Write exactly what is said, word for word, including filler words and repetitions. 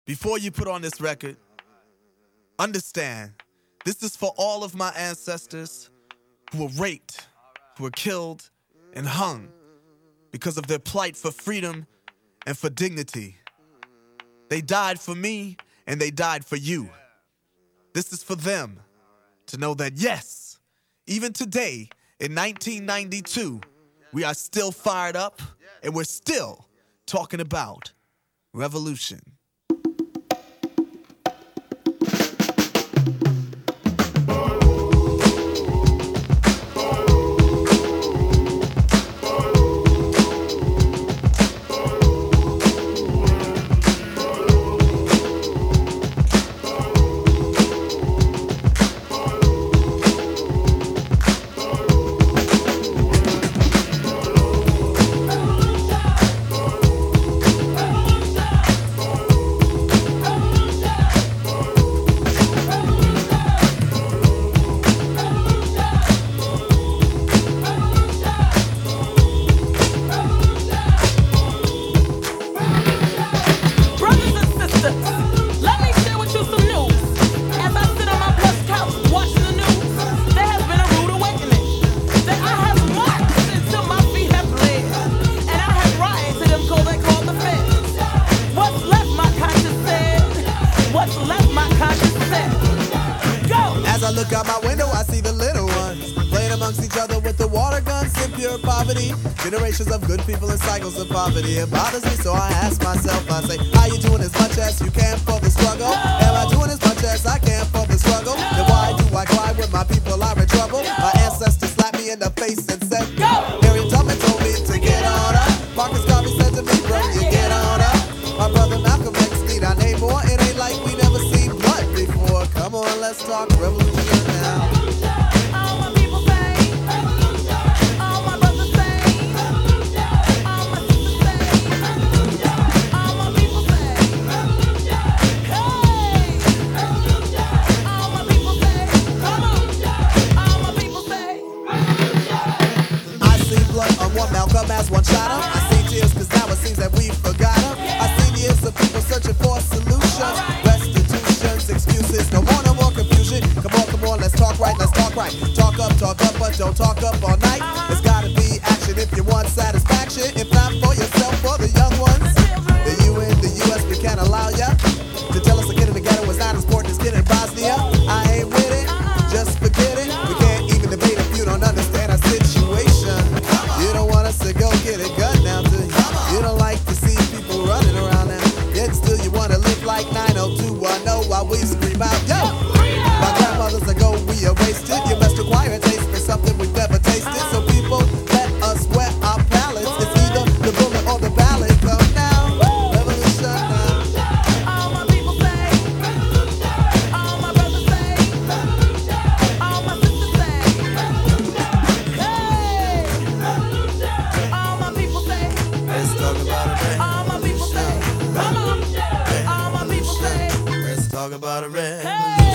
Before you put on this record, understand, this is for all of my ancestors who were raped, who were killed, and hung because of their plight for freedom and for dignity. They died for me, and they died for you. This is for them to know that, yes, even today, in nineteen ninety-two, we are still fired up, and we're still talking about revolution. As I look out my window, I see the little ones playing amongst each other with the water guns in pure poverty. Generations of good people in cycles of poverty. It bothers me, so I ask myself, I say, how you doing as much as you can for the struggle? Am I doing as much as I can for the struggle? Then why do I cry when my people are in trouble? My ancestors slapped me in the face and said, go! Harriet Tubman told me to get on up. Marcus Garvey said to me, bro, you get on up. My brother Malcolm X need I name more. It ain't like we never seen blood before. Come on, let's talk revolution now. All my people say, all my brothers say, all my sisters say, all my people say, hey, all my people say, come on, all my people say. I see blood on one Malcolm as one shot him. I see tears cause now it seems that we forgot him. I see years of people searching for solutions, restitutions, excuses, no more, no more confusion. Come on, come on, let's talk right, let's talk right. Talk up, talk up, but don't talk up all night. There's gotta be action if you want satisfaction. If not for yourself, for the young ones. The U N, the U S, we can't allow ya to tell us a kid in the ghetto is not as important as kid in Bosnia. I ain't with it, just forget it. We can't even debate if you don't understand our situation. You don't want us to go get a gun now, do you? You don't like to see people running around now. Yet still you wanna live like nine oh two one oh while we scream out, yo! My grandmothers ago we erased it. You must acquire a taste for something we've never tasted. So people, let us wet our palates. It's either the bullet or the ballot. Come now, revolution now. All my people say, all my brothers say, all my sisters say, hey, all my people say, Let's talk about it. all my people say, come on, all my people say, Let's talk about a revolution. hey.